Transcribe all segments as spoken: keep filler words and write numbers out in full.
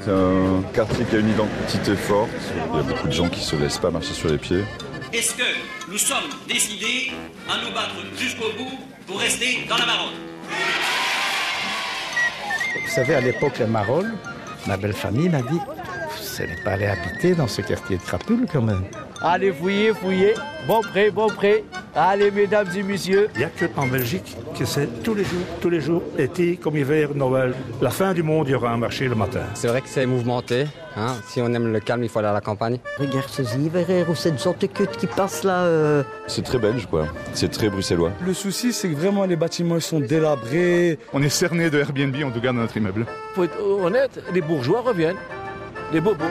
C'est un quartier qui a une identité forte. Il y a beaucoup de gens qui ne se laissent pas marcher sur les pieds. Est-ce que nous sommes décidés à nous battre jusqu'au bout pour rester dans la Marolles? Vous savez, à l'époque, la Marolles, ma belle famille m'a dit vous n'allez pas aller habiter dans ce quartier de Crapules quand même. Allez, fouillez, fouillez. Bon prêt, bon prêt. Allez, mesdames et messieurs. Il n'y a qu'en Belgique que c'est tous les jours, tous les jours, été comme hiver, Noël. La fin du monde, il y aura un marché le matin. C'est vrai que c'est mouvementé. Hein. Si on aime le calme, il faut aller à la campagne. Regarde ces hivers ou cette gentecute qui passe là. Euh... C'est très belge, quoi. C'est très bruxellois. Le souci, c'est que vraiment les bâtiments ils sont délabrés. On est cerné de Airbnb, en tout cas, dans notre immeuble. Pour être honnête, les bourgeois reviennent. Les bobos.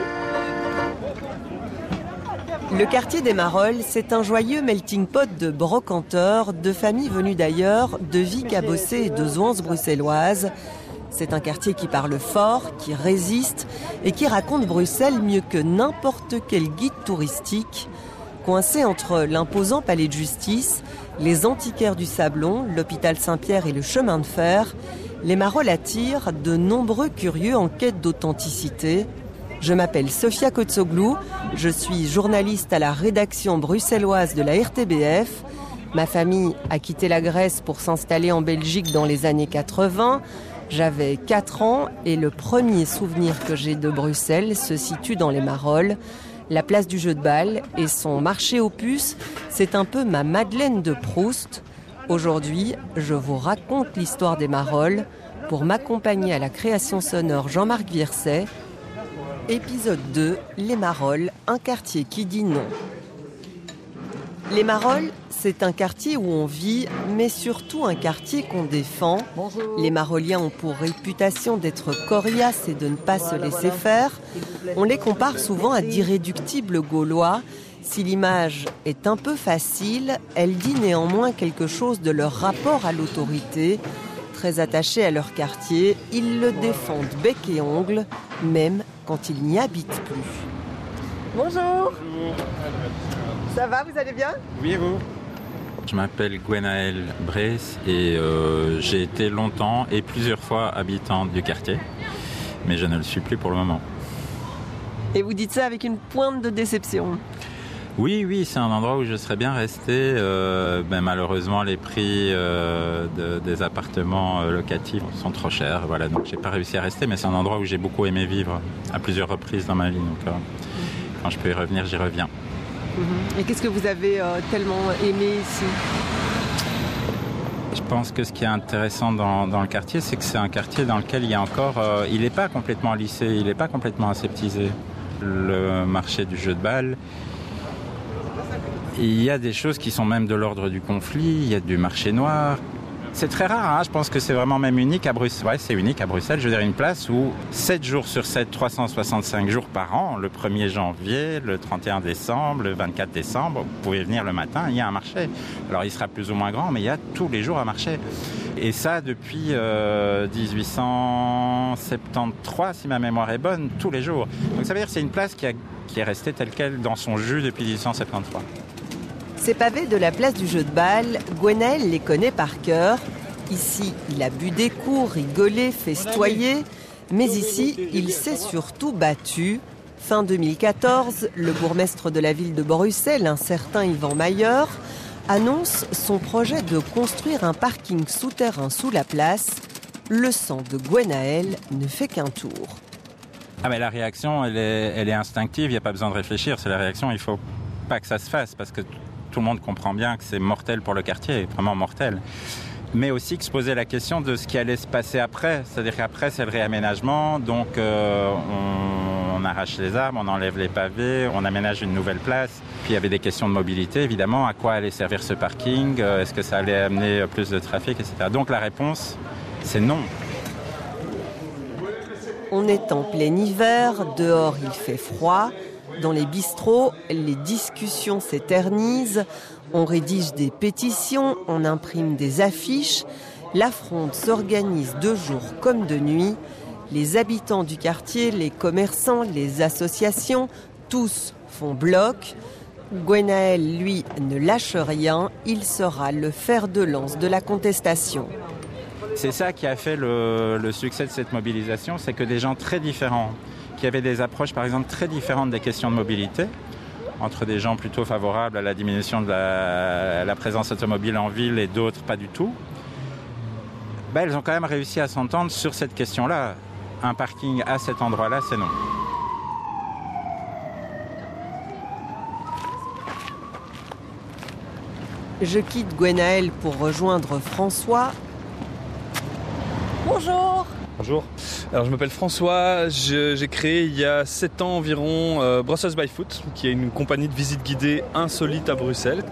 Le quartier des Marolles, c'est un joyeux melting pot de brocanteurs, de familles venues d'ailleurs, de vies cabossées et de zouances bruxelloises. C'est un quartier qui parle fort, qui résiste et qui raconte Bruxelles mieux que n'importe quel guide touristique. Coincé entre l'imposant palais de justice, les antiquaires du Sablon, l'hôpital Saint-Pierre et le chemin de fer, les Marolles attirent de nombreux curieux en quête d'authenticité. Je m'appelle Sofia Kotsoglou, je suis journaliste à la rédaction bruxelloise de la R T B F. Ma famille a quitté la Grèce pour s'installer en Belgique dans les années quatre-vingts. J'avais quatre ans et le premier souvenir que j'ai de Bruxelles se situe dans les Marolles. La place du jeu de balle et son marché aux puces, c'est un peu ma Madeleine de Proust. Aujourd'hui, je vous raconte l'histoire des Marolles pour m'accompagner à la création sonore Jean-Marc Vierset. Épisode deux, Les Marolles, un quartier qui dit non. Les Marolles, c'est un quartier où on vit, mais surtout un quartier qu'on défend. Bonjour. Les Marolliens ont pour réputation d'être coriaces et de ne pas se laisser faire. On les compare souvent à d'irréductibles Gaulois. Si l'image est un peu facile, elle dit néanmoins quelque chose de leur rapport à l'autorité. Très attachés à leur quartier, ils le défendent bec et ongle, même quand ils n'y habitent plus. Bonjour. Bonjour. Ça va, vous allez bien? Oui, et vous? Je m'appelle Gwenaël Bress et euh, j'ai été longtemps et plusieurs fois habitant du quartier, mais je ne le suis plus pour le moment. Et vous dites ça avec une pointe de déception? Oui, oui, c'est un endroit où je serais bien resté. Euh, ben, malheureusement, les prix euh, de, des appartements euh, locatifs sont trop chers. Voilà, donc j'ai pas réussi à rester, mais c'est un endroit où j'ai beaucoup aimé vivre à plusieurs reprises dans ma vie. Donc, euh, quand je peux y revenir, j'y reviens. Et qu'est-ce que vous avez euh, tellement aimé ici? Je pense que ce qui est intéressant dans, dans le quartier, c'est que c'est un quartier dans lequel il y a encore... Euh, il n'est pas complètement lissé, il n'est pas complètement aseptisé. Le marché du jeu de balle... Il y a des choses qui sont même de l'ordre du conflit, il y a du marché noir. C'est très rare, hein. Je pense que c'est vraiment même unique à Bruxelles. Ouais, c'est unique à Bruxelles. Je veux dire, une place où sept jours sur sept, trois cent soixante-cinq jours par an, le premier janvier, le trente et un décembre, le vingt-quatre décembre, vous pouvez venir le matin, il y a un marché. Alors, il sera plus ou moins grand, mais il y a tous les jours un marché. Et ça, depuis euh, dix-huit cent soixante-treize, si ma mémoire est bonne, tous les jours. Donc, ça veut dire que c'est une place qui, a, qui est restée telle qu'elle dans son jus depuis dix-huit cent soixante-treize. Ces pavés de la place du jeu de balle, Gwenaël les connaît par cœur. Ici, il a bu des coups, rigolé, festoyé. Mais ici, il s'est surtout battu. Fin deux mille quatorze, le bourgmestre de la ville de Bruxelles, un certain Yvan Mayer, annonce son projet de construire un parking souterrain sous la place. Le sang de Gwenaël ne fait qu'un tour. Ah mais la réaction, elle est, elle est instinctive, il n'y a pas besoin de réfléchir. C'est la réaction, il ne faut pas que ça se fasse parce que tout le monde comprend bien que c'est mortel pour le quartier, vraiment mortel. Mais aussi que se poser la question de ce qui allait se passer après. C'est-à-dire qu'après, c'est le réaménagement. Donc, euh, on, on arrache les arbres, on enlève les pavés, on aménage une nouvelle place. Puis, il y avait des questions de mobilité, évidemment. À quoi allait servir ce parking? Est-ce que ça allait amener plus de trafic, et cetera. Donc, la réponse, c'est non. On est en plein hiver, dehors il fait froid. Dans les bistrots, les discussions s'éternisent, on rédige des pétitions, on imprime des affiches. La fronde s'organise de jour comme de nuit. Les habitants du quartier, les commerçants, les associations, tous font bloc. Gwenaël, lui, ne lâche rien, il sera le fer de lance de la contestation. C'est ça qui a fait le, le succès de cette mobilisation, c'est que des gens très différents qu'il y avait des approches, par exemple, très différentes des questions de mobilité, entre des gens plutôt favorables à la diminution de la, la présence automobile en ville et d'autres pas du tout. Ben, elles ont quand même réussi à s'entendre sur cette question-là. Un parking à cet endroit-là, c'est non. Je quitte Gwenaël pour rejoindre François. Bonjour. Bonjour. Alors je m'appelle François, je, j'ai créé il y a sept ans environ euh, Brussels by Foot, qui est une compagnie de visites guidées insolite à Bruxelles.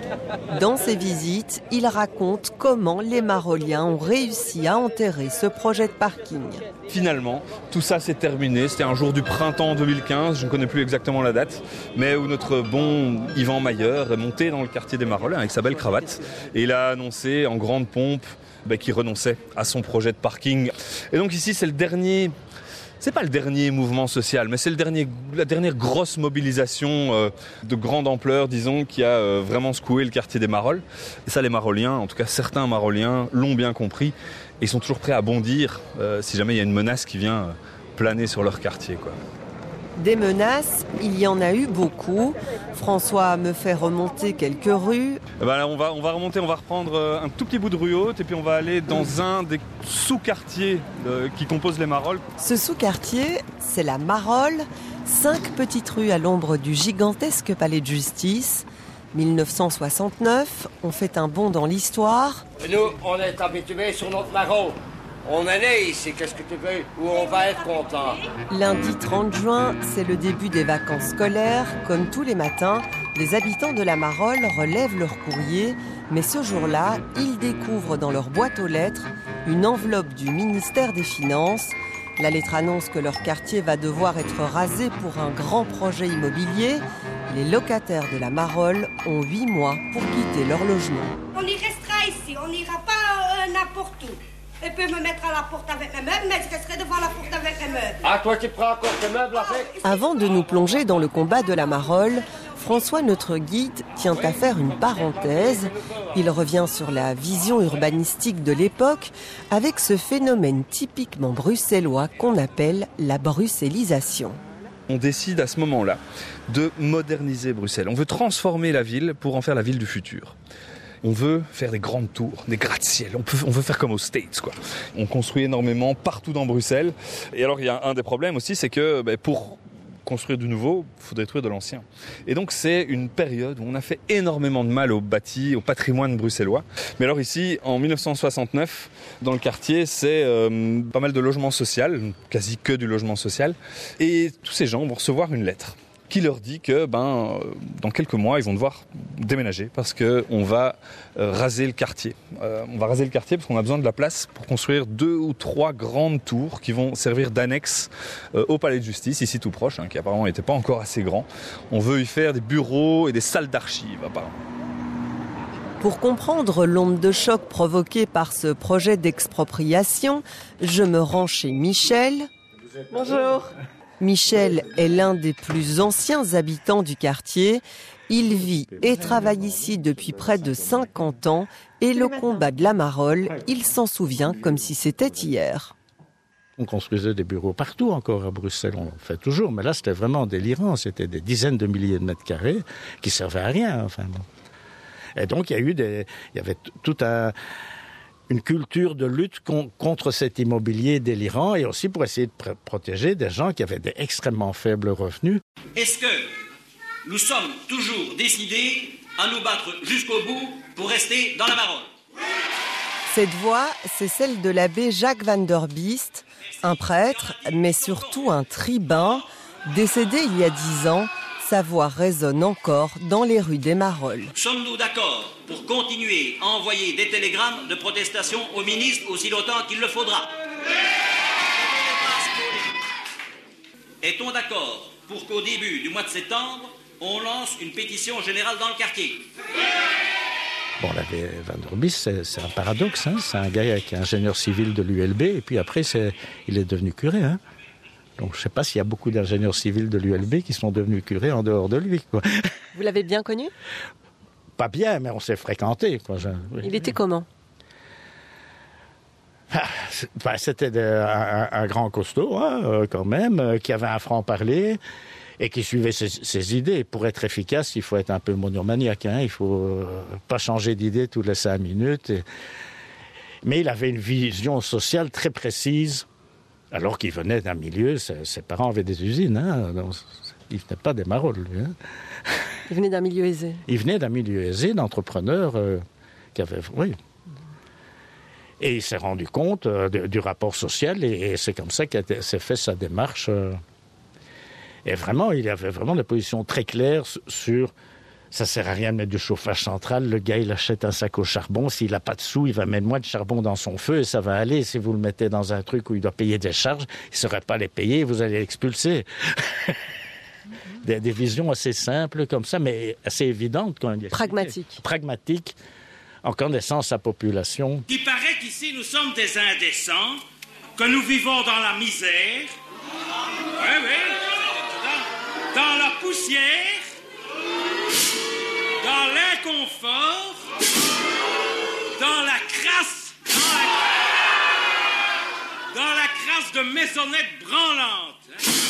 Dans ces visites, il raconte comment les Maroliens ont réussi à enterrer ce projet de parking. Finalement, tout ça s'est terminé. C'était un jour du printemps deux mille quinze, je ne connais plus exactement la date, mais où notre bon Yvan Mayer est monté dans le quartier des Marolles avec sa belle cravate et il a annoncé en grande pompe bah, qu'il renonçait à son projet de parking. Et donc ici, c'est le dernier... C'est pas le dernier mouvement social, mais c'est le dernier, la dernière grosse mobilisation euh, de grande ampleur, disons, qui a euh, vraiment secoué le quartier des Marolles. Et ça, les Maroliens, en tout cas certains Maroliens, l'ont bien compris. Et ils sont toujours prêts à bondir euh, si jamais il y a une menace qui vient euh, planer sur leur quartier, quoi. Des menaces, il y en a eu beaucoup. François me fait remonter quelques rues. Eh ben là, on va, on va remonter, on va reprendre un tout petit bout de rue haute et puis on va aller dans un des sous-quartiers euh, qui composent les Marolles. Ce sous-quartier, c'est la Marolle. Cinq petites rues à l'ombre du gigantesque palais de justice. dix-neuf cent soixante-neuf, on fait un bond dans l'histoire. Nous, on est habitués sur notre Marole. On est né ici, qu'est-ce que tu veux, où on va être content. Lundi trente juin, c'est le début des vacances scolaires. Comme tous les matins, les habitants de la Marolle relèvent leur courrier. Mais ce jour-là, ils découvrent dans leur boîte aux lettres une enveloppe du ministère des Finances. La lettre annonce que leur quartier va devoir être rasé pour un grand projet immobilier. Les locataires de la Marolle ont huit mois pour quitter leur logement. On y restera ici, on n'ira pas euh, n'importe où. Elle peut me mettre à la porte avec mes meubles, mais je resterai devant la porte avec mes meubles. Ah, toi, tu prends encore tes meubles avec? Avant de nous plonger dans le combat de la Marolle, François, notre guide, tient à faire une parenthèse. Il revient sur la vision urbanistique de l'époque avec ce phénomène typiquement bruxellois qu'on appelle la bruxellisation. On décide à ce moment-là de moderniser Bruxelles. On veut transformer la ville pour en faire la ville du futur. On veut faire des grandes tours, des gratte-ciel. On, peut, on veut faire comme aux States, quoi. On construit énormément partout dans Bruxelles. Et alors, il y a un des problèmes aussi, c'est que ben, pour construire du nouveau, il faut détruire de l'ancien. Et donc, c'est une période où on a fait énormément de mal au bâti, au patrimoine bruxellois. Mais alors ici, en dix-neuf cent soixante-neuf, dans le quartier, c'est euh, pas mal de logements sociaux, quasi que du logement social. Et tous ces gens vont recevoir une lettre qui leur dit que ben, dans quelques mois, ils vont devoir déménager parce qu'on va euh, raser le quartier. Euh, on va raser le quartier parce qu'on a besoin de la place pour construire deux ou trois grandes tours qui vont servir d'annexe euh, au palais de justice, ici tout proche, hein, qui apparemment n'était pas encore assez grand. On veut y faire des bureaux et des salles d'archives, apparemment. Pour comprendre l'onde de choc provoquée par ce projet d'expropriation, je me rends chez Michel. Bonjour. Michel est l'un des plus anciens habitants du quartier. Il vit et travaille ici depuis près de cinquante ans et le combat de la Marolle, il s'en souvient comme si c'était hier. On construisait des bureaux partout encore à Bruxelles, on le fait toujours, mais là c'était vraiment délirant, c'était des dizaines de milliers de mètres carrés qui servaient à rien. Enfin, bon. Et donc il y a eu des, il y avait tout un... une culture de lutte con, contre cet immobilier délirant et aussi pour essayer de pr- protéger des gens qui avaient des extrêmement faibles revenus. Est-ce que nous sommes toujours décidés à nous battre jusqu'au bout pour rester dans la Marolle? Cette voix, c'est celle de l'abbé Jacques van der Biest, un prêtre, mais surtout un tribun, décédé il y a dix ans. Sa voix résonne encore dans les rues des Marolles. Sommes-nous d'accord pour continuer à envoyer des télégrammes de protestation au ministre aussi longtemps qu'il le faudra? Est-on d'accord pour qu'au début du mois de septembre, on lance une pétition générale dans le quartier? Bon, l'abbé Van der Biest, c'est, c'est un paradoxe. Hein, c'est un gars qui est ingénieur civil de l'U L B et puis après, c'est, il est devenu curé. Hein. Donc, je ne sais pas s'il y a beaucoup d'ingénieurs civils de l'U L B qui sont devenus curés en dehors de lui, quoi. Vous l'avez bien connu? Pas bien, mais on s'est fréquentés, quoi. Je, oui. Il était comment? Ben, c'était de, un, un grand costaud, hein, euh, quand même, euh, qui avait un franc-parler et qui suivait ses, ses idées. Pour être efficace, il faut être un peu monomaniaque. Hein, il faut euh, pas changer d'idée toutes les cinq minutes. Et... Mais il avait une vision sociale très précise, alors qu'il venait d'un milieu, ses, ses parents avaient des usines. Hein, donc, il venait pas des Marolles, lui. Hein. Il venait d'un milieu aisé. Il venait d'un milieu aisé, d'entrepreneurs euh, qui avaient... Oui. Et il s'est rendu compte euh, de, du rapport social et, et c'est comme ça qu'il s'est fait sa démarche. Euh, et vraiment, il avait vraiment des positions très claires sur ça sert à rien de mettre du chauffage central. Le gars, il achète un sac au charbon. S'il n'a pas de sous, il va mettre moins de charbon dans son feu et ça va aller. Si vous le mettez dans un truc où il doit payer des charges, il ne saurait pas les payer, vous allez l'expulser. des, des visions assez simples comme ça, mais assez évidentes. Quand il Pragmatiques. Pragmatiques. En connaissant sa population. Il paraît qu'ici nous sommes des indécents, que nous vivons dans la misère, oui, oui, dans, dans la poussière, dans l'inconfort, dans la crasse, dans la, dans la crasse de maisonnettes branlantes.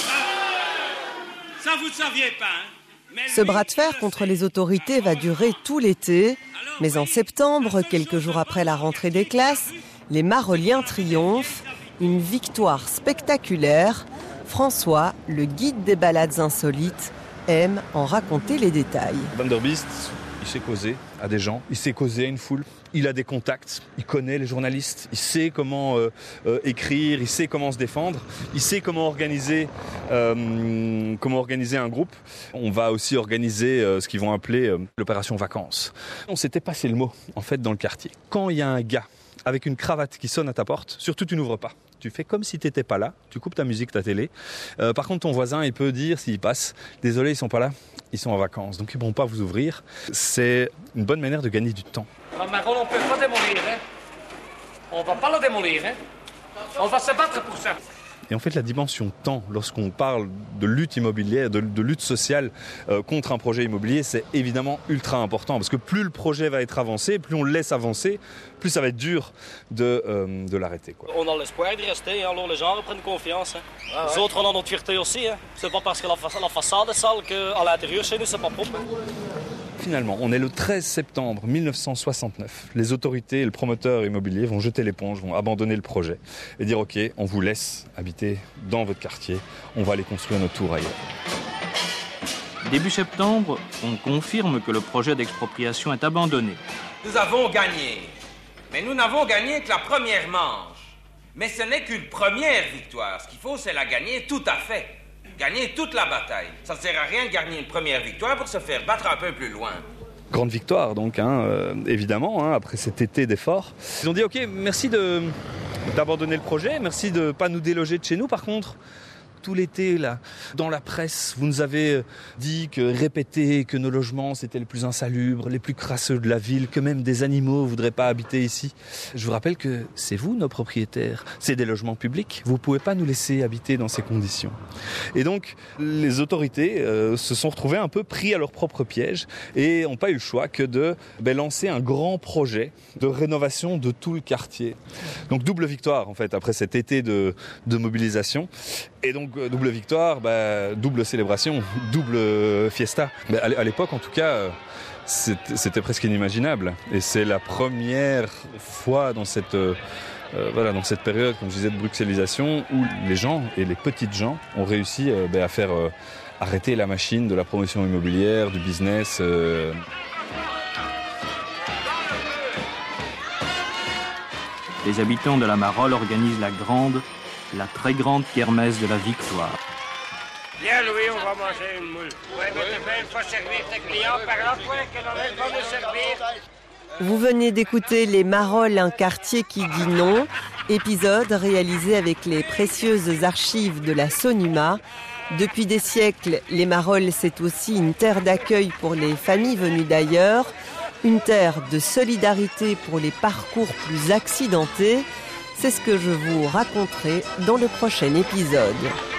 Ça, ça vous ne saviez pas, hein? Ce bras de fer contre les autorités va durer tout l'été, mais en septembre, quelques jours après la rentrée des classes, les Marolliens triomphent, une victoire spectaculaire. François, le guide des balades insolites, aime en raconter les détails. Van der Biest, il sait causer à des gens, il sait causer à une foule. Il a des contacts, il connaît les journalistes, il sait comment euh, euh, écrire, il sait comment se défendre, il sait comment organiser, euh, comment organiser un groupe. On va aussi organiser euh, ce qu'ils vont appeler euh, l'opération vacances. On s'était passé le mot, en fait, dans le quartier. Quand il y a un gars avec une cravate qui sonne à ta porte, surtout tu n'ouvres pas. Tu fais comme si tu n'étais pas là, tu coupes ta musique, ta télé. Euh, par contre, ton voisin, il peut dire, s'il passe, désolé, ils sont pas là, ils sont en vacances, donc ils ne pourront pas vous ouvrir. C'est une bonne manière de gagner du temps. Marolles, on ne peut pas démolir, hein. On ne va pas le démolir, hein. On va se battre pour ça. Et en fait, la dimension temps, lorsqu'on parle de lutte immobilière, de, de lutte sociale euh, contre un projet immobilier, c'est évidemment ultra important. Parce que plus le projet va être avancé, plus on le laisse avancer, plus ça va être dur de, euh, de l'arrêter, quoi. On a l'espoir d'y rester, hein. Alors les gens reprennent confiance. Hein. Ah ouais. Les autres, on a notre fierté aussi. Hein. C'est pas parce que la, fa- la façade est sale qu'à l'intérieur, chez nous, c'est pas propre. Hein. Finalement, on est le treize septembre mille neuf cent soixante-neuf. Les autorités et le promoteur immobilier vont jeter l'éponge, vont abandonner le projet et dire « Ok, on vous laisse habiter dans votre quartier, on va aller construire notre tour ailleurs ». Début septembre, on confirme que le projet d'expropriation est abandonné. Nous avons gagné, mais nous n'avons gagné que la première manche. Mais ce n'est qu'une première victoire. Ce qu'il faut, c'est la gagner tout à fait. Gagner toute la bataille. Ça ne sert à rien de gagner une première victoire pour se faire battre un peu plus loin. Grande victoire donc, hein, euh, évidemment, hein, après cet été d'efforts. Ils ont dit, ok, merci de, d'abandonner le projet, merci de ne pas nous déloger de chez nous. Par contre, tout l'été, là, dans la presse, vous nous avez dit, que, répété que nos logements, c'était les plus insalubres, les plus crasseux de la ville, que même des animaux ne voudraient pas habiter ici. Je vous rappelle que c'est vous, nos propriétaires. C'est des logements publics. Vous ne pouvez pas nous laisser habiter dans ces conditions. Et donc, les autorités euh, se sont retrouvées un peu pris à leur propre piège et n'ont pas eu le choix que de ben, lancer un grand projet de rénovation de tout le quartier. Donc, double victoire, en fait, après cet été de, de mobilisation. Et donc, double victoire, bah, double célébration, double fiesta. Mais à l'époque, en tout cas, c'était, c'était presque inimaginable. Et c'est la première fois dans cette, euh, voilà, dans cette période, comme je disais, de bruxellisation, où les gens, et les petites gens, ont réussi euh, bah, à faire euh, arrêter la machine de la promotion immobilière, du business. Euh... Les habitants de la Marolle organisent la grande, la très grande kermesse de la Victoire. Bien, Louis, on va manger une moule. Ouais, mais t'es bien, il faut servir tes clients par là, toi, que l'on va nous servir. Vous venez d'écouter Les Marolles, un quartier qui dit non, épisode réalisé avec les précieuses archives de la Sonuma. Depuis des siècles, Les Marolles, c'est aussi une terre d'accueil pour les familles venues d'ailleurs, une terre de solidarité pour les parcours plus accidentés. C'est ce que je vous raconterai dans le prochain épisode.